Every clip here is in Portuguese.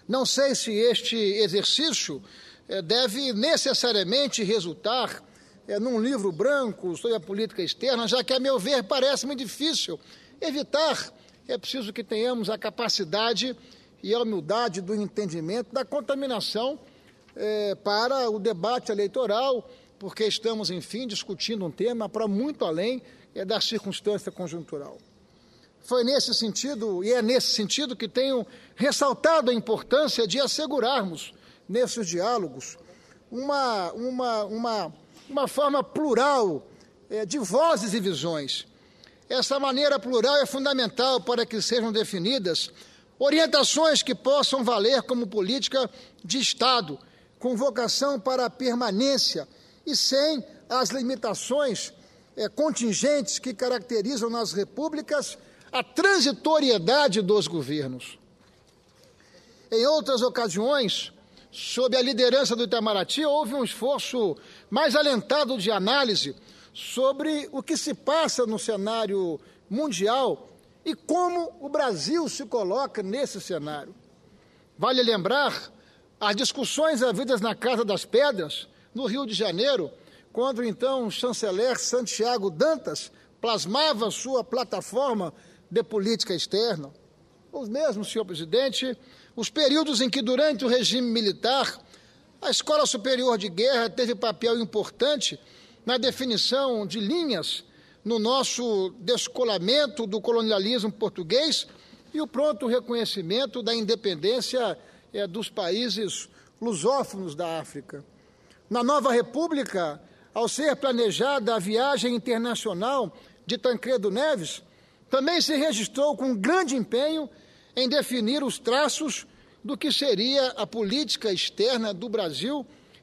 Não sei se este exercício deve necessariamente resultar num livro branco sobre a política externa, já que, a meu ver, parece-me difícil evitar. É preciso que tenhamos a capacidade e a humildade do entendimento da contaminação para o debate eleitoral, porque estamos, enfim, discutindo um tema para muito além da circunstância conjuntural. Foi nesse sentido, e é nesse sentido, que tenho ressaltado a importância de assegurarmos, nesses diálogos, uma forma plural de vozes e visões. Essa maneira plural é fundamental para que sejam definidas orientações que possam valer como política de Estado, com vocação para a permanência e sem as limitações contingentes que caracterizam nas repúblicas a transitoriedade dos governos. Em outras ocasiões, sob a liderança do Itamaraty, houve um esforço mais alentado de análise sobre o que se passa no cenário mundial e como o Brasil se coloca nesse cenário. Vale lembrar as discussões havidas na Casa das Pedras, no Rio de Janeiro, quando então o chanceler Santiago Dantas plasmava sua plataforma de política externa. Os mesmos, senhor presidente, os períodos em que, durante o regime militar, a Escola Superior de Guerra teve papel importante na definição de linhas no nosso descolamento do colonialismo português e o pronto reconhecimento da independência dos países lusófonos da África. Na nova República, ao ser planejada a viagem internacional de Tancredo Neves, também se registrou com grande empenho em definir os traços do que seria a política externa do Brasil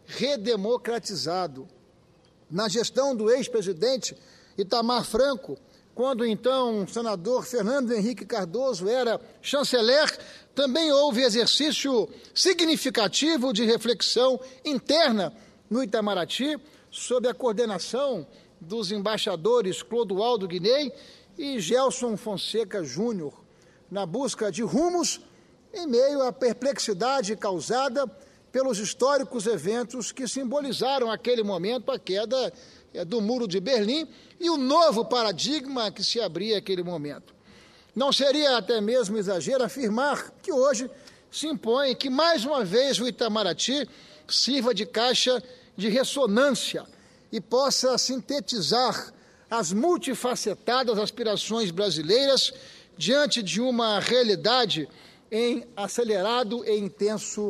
redemocratizado. Na gestão do ex-presidente Itamar Franco, quando então o senador Fernando Henrique Cardoso era chanceler, também houve exercício significativo de reflexão interna no Itamaraty, sob a coordenação dos embaixadores Clodoaldo Guiney e Gelson Fonseca Júnior, na busca de rumos em meio à perplexidade causada pelos históricos eventos que simbolizaram aquele momento, a queda do Muro de Berlim e o novo paradigma que se abria naquele momento. Não seria até mesmo exagero afirmar que hoje se impõe que, mais uma vez, o Itamaraty sirva de caixa de ressonância e possa sintetizar as multifacetadas aspirações brasileiras diante de uma realidade em acelerado e intenso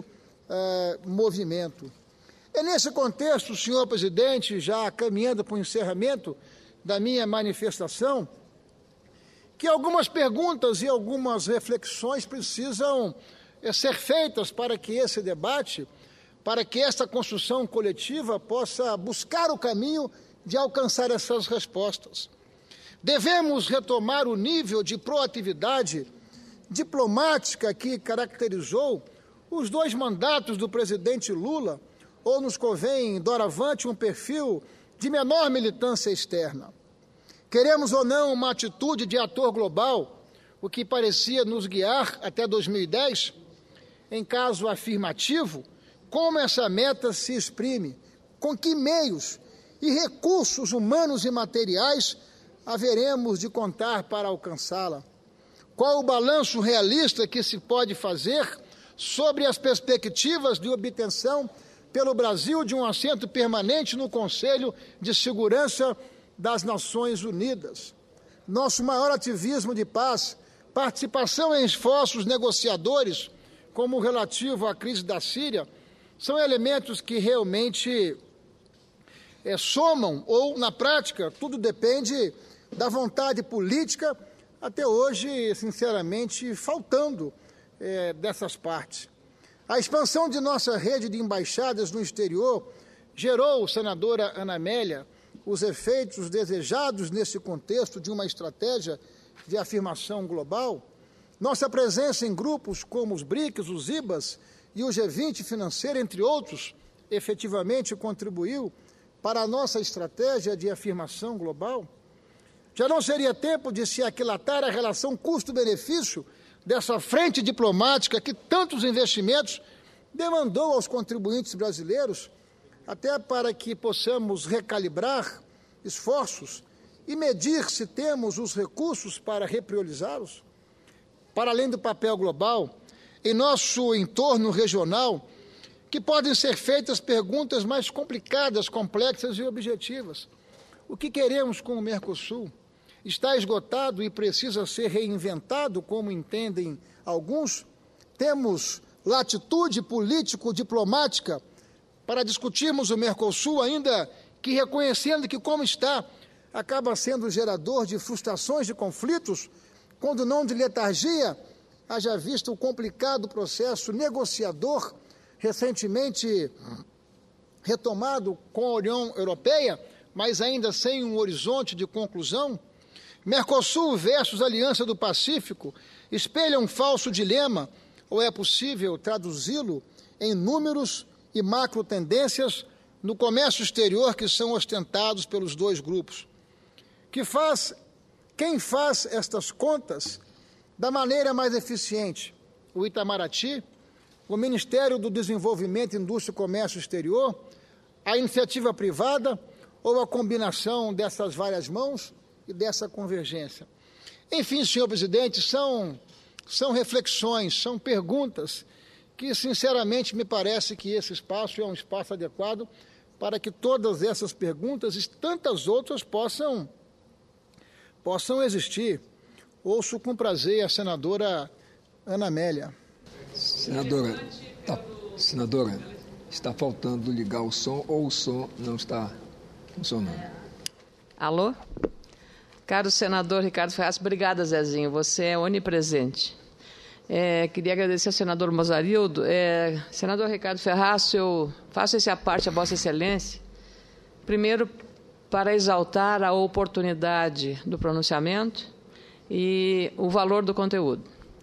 movimento. É nesse contexto, senhor presidente, já caminhando para o encerramento da minha manifestação, que algumas perguntas e algumas reflexões precisam ser feitas para que esse debate, para que essa construção coletiva possa buscar o caminho de alcançar essas respostas. Devemos retomar o nível de proatividade diplomática que caracterizou os dois mandatos do presidente Lula, ou nos convém, doravante, um perfil de menor militância externa. Queremos ou não uma atitude de ator global, o que parecia nos guiar até 2010? Em caso afirmativo, como essa meta se exprime? Com que meios e recursos humanos e materiais haveremos de contar para alcançá-la? Qual o balanço realista que se pode fazer sobre as perspectivas de obtenção pelo Brasil de um assento permanente no Conselho de Segurança das Nações Unidas? Nosso maior ativismo de paz, participação em esforços negociadores, como o relativo à crise da Síria, são elementos que realmente somam, ou, na prática, tudo depende da vontade política, até hoje, sinceramente, faltando dessas partes. A expansão de nossa rede de embaixadas no exterior gerou, senadora Ana Amélia, os efeitos desejados nesse contexto de uma estratégia de afirmação global. Nossa presença em grupos como os BRICS, os IBAs e o G20 financeiro, entre outros, efetivamente contribuiu para a nossa estratégia de afirmação global. Já não seria tempo de se aquilatar a relação custo-benefício dessa frente diplomática que tantos investimentos demandou aos contribuintes brasileiros, até para que possamos recalibrar esforços e medir se temos os recursos para repriorizá-los. Para além do papel global, em nosso entorno regional, que podem ser feitas perguntas mais complicadas, complexas e objetivas. O que queremos com o Mercosul? Está esgotado e precisa ser reinventado, como entendem alguns? Temos latitude político-diplomática para discutirmos o Mercosul, ainda que reconhecendo que, como está, acaba sendo gerador de frustrações, de conflitos, quando não de letargia, haja visto o complicado processo negociador recentemente retomado com a União Europeia, mas ainda sem um horizonte de conclusão. Mercosul versus Aliança do Pacífico espelha um falso dilema, ou é possível traduzi-lo em números e macro tendências no comércio exterior que são ostentados pelos dois grupos. Quem faz estas contas da maneira mais eficiente? O Itamaraty, o Ministério do Desenvolvimento, Indústria e Comércio Exterior, a iniciativa privada ou a combinação dessas várias mãos e dessa convergência? Enfim, senhor presidente, são reflexões, são perguntas que, sinceramente, me parece que esse espaço é um espaço adequado para que todas essas perguntas e tantas outras possam existir. Ouço com prazer a senadora Ana Amélia. Senadora, está faltando ligar o som ou o som não está funcionando. Alô? Caro senador Ricardo Ferraz, obrigada, Zezinho, você é onipresente. Queria agradecer ao senador Mozarildo. Senador Ricardo Ferraz, eu faço esse aparte a Vossa Excelência, primeiro para exaltar a oportunidade do pronunciamento e o valor do conteúdo.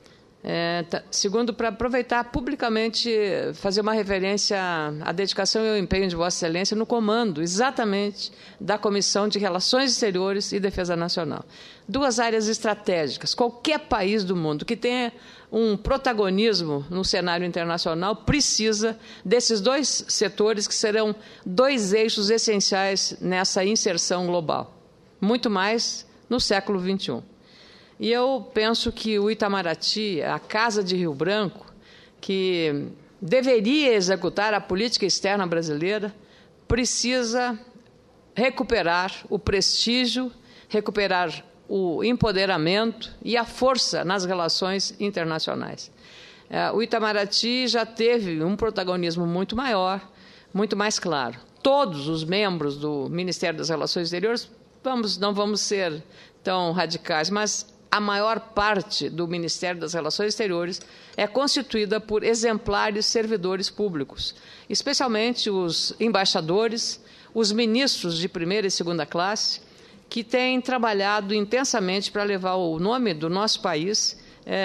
Segundo, para aproveitar publicamente, fazer uma referência à dedicação e ao empenho de Vossa Excelência no comando, exatamente, da Comissão de Relações Exteriores e Defesa Nacional. Duas áreas estratégicas. Qualquer país do mundo que tenha um protagonismo no cenário internacional precisa desses dois setores que serão dois eixos essenciais nessa inserção global, muito mais no século XXI. E eu penso que o Itamaraty, a Casa de Rio Branco, que deveria executar a política externa brasileira, precisa recuperar o prestígio, recuperar o empoderamento e a força nas relações internacionais. O Itamaraty já teve um protagonismo muito maior, muito mais claro. Todos os membros do Ministério das Relações Exteriores, não vamos ser tão radicais, mas a maior parte do Ministério das Relações Exteriores é constituída por exemplares servidores públicos, especialmente os embaixadores, os ministros de primeira e segunda classe, que têm trabalhado intensamente para levar o nome do nosso país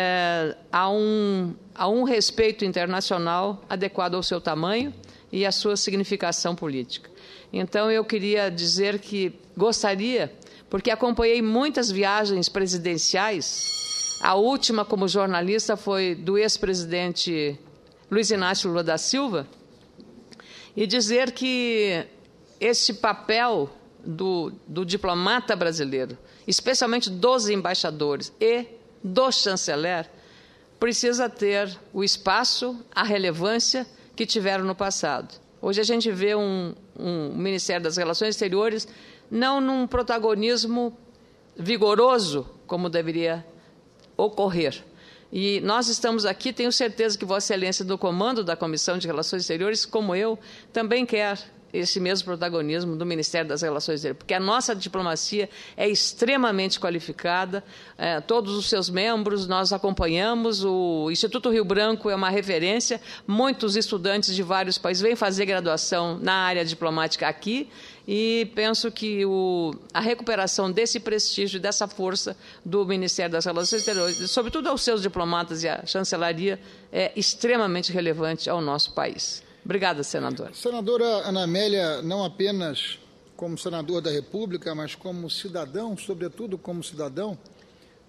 a um respeito internacional adequado ao seu tamanho e à sua significação política. Então, eu queria dizer que gostaria, porque acompanhei muitas viagens presidenciais, a última como jornalista foi do ex-presidente Luiz Inácio Lula da Silva, e dizer que esse papel do diplomata brasileiro, especialmente dos embaixadores e do chanceler, precisa ter o espaço, a relevância que tiveram no passado. Hoje a gente vê um Ministério das Relações Exteriores não num protagonismo vigoroso, como deveria ocorrer. E nós estamos aqui, tenho certeza que Vossa Excelência, do comando da Comissão de Relações Exteriores, como eu, também quer esse mesmo protagonismo do Ministério das Relações Exteriores, porque a nossa diplomacia é extremamente qualificada, todos os seus membros nós acompanhamos, o Instituto Rio Branco é uma referência, muitos estudantes de vários países vêm fazer graduação na área diplomática aqui, e penso que a recuperação desse prestígio, dessa força do Ministério das Relações Exteriores, sobretudo aos seus diplomatas e à chancelaria, é extremamente relevante ao nosso país. Obrigada, senadora. Senadora Ana Amélia, não apenas como senador da República, mas como cidadão, sobretudo como cidadão,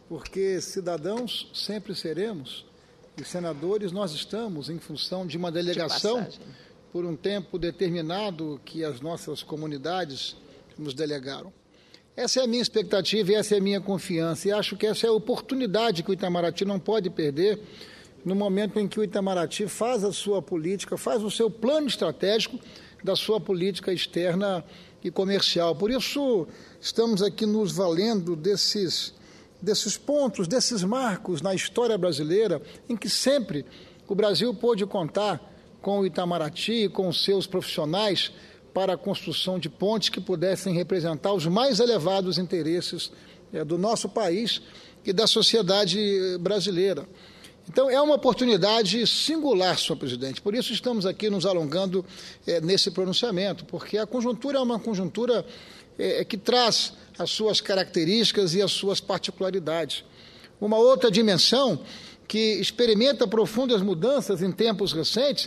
porque cidadãos sempre seremos, e senadores nós estamos em função de uma delegação por um tempo determinado que as nossas comunidades nos delegaram. Essa é a minha expectativa e essa é a minha confiança, e acho que essa é a oportunidade que o Itamaraty não pode perder no momento em que o Itamaraty faz a sua política, faz o seu plano estratégico da sua política externa e comercial. Por isso, estamos aqui nos valendo desses pontos, desses marcos na história brasileira, em que sempre o Brasil pôde contar com o Itamaraty e com os seus profissionais para a construção de pontes que pudessem representar os mais elevados interesses do nosso país e da sociedade brasileira. Então, é uma oportunidade singular, senhor presidente. Por isso estamos aqui nos alongando nesse pronunciamento, porque a conjuntura é uma conjuntura que traz as suas características e as suas particularidades. Uma outra dimensão que experimenta profundas mudanças em tempos recentes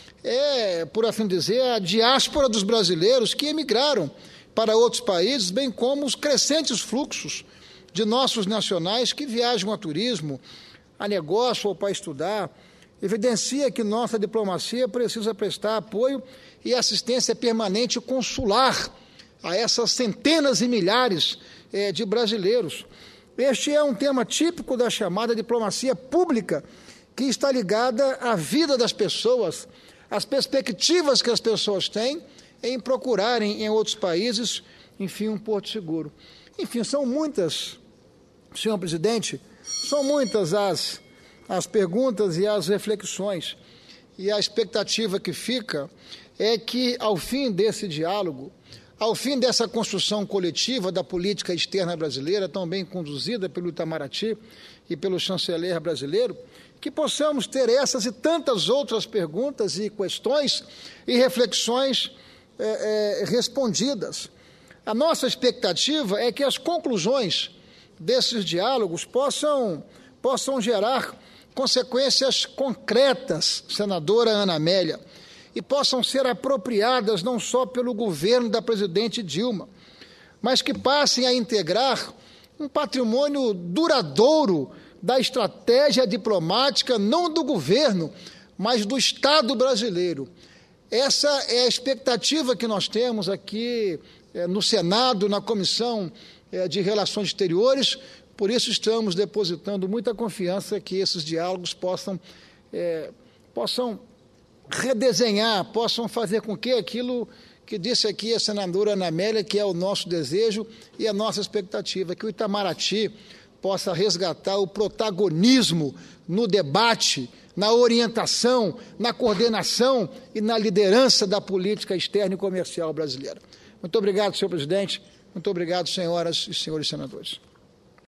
é, por assim dizer, a diáspora dos brasileiros que emigraram para outros países, bem como os crescentes fluxos de nossos nacionais que viajam a turismo, a negócio ou para estudar. Evidencia que nossa diplomacia precisa prestar apoio e assistência permanente consular a essas centenas e milhares de brasileiros. Este é um tema típico da chamada diplomacia pública, que está ligada à vida das pessoas, às perspectivas que as pessoas têm em procurarem em outros países, enfim, um porto seguro. Enfim, são muitas, senhor presidente, são muitas as perguntas e as reflexões, e a expectativa que fica é que, ao fim desse diálogo, ao fim dessa construção coletiva da política externa brasileira, tão bem conduzida pelo Itamaraty e pelo chanceler brasileiro, que possamos ter essas e tantas outras perguntas e questões e reflexões respondidas. A nossa expectativa é que as conclusões desses diálogos possam gerar consequências concretas, senadora Ana Amélia, e possam ser apropriadas não só pelo governo da presidente Dilma, mas que passem a integrar um patrimônio duradouro da estratégia diplomática, não do governo, mas do Estado brasileiro. Essa é a expectativa que nós temos aqui no Senado, na Comissão de Relações Exteriores. Por isso estamos depositando muita confiança que esses diálogos possam redesenhar, possam fazer com que aquilo que disse aqui a senadora Ana Amélia, que é o nosso desejo e a nossa expectativa, que o Itamaraty possa resgatar o protagonismo no debate, na orientação, na coordenação e na liderança da política externa e comercial brasileira. Muito obrigado, senhor presidente. Muito obrigado, senhoras e senhores senadores.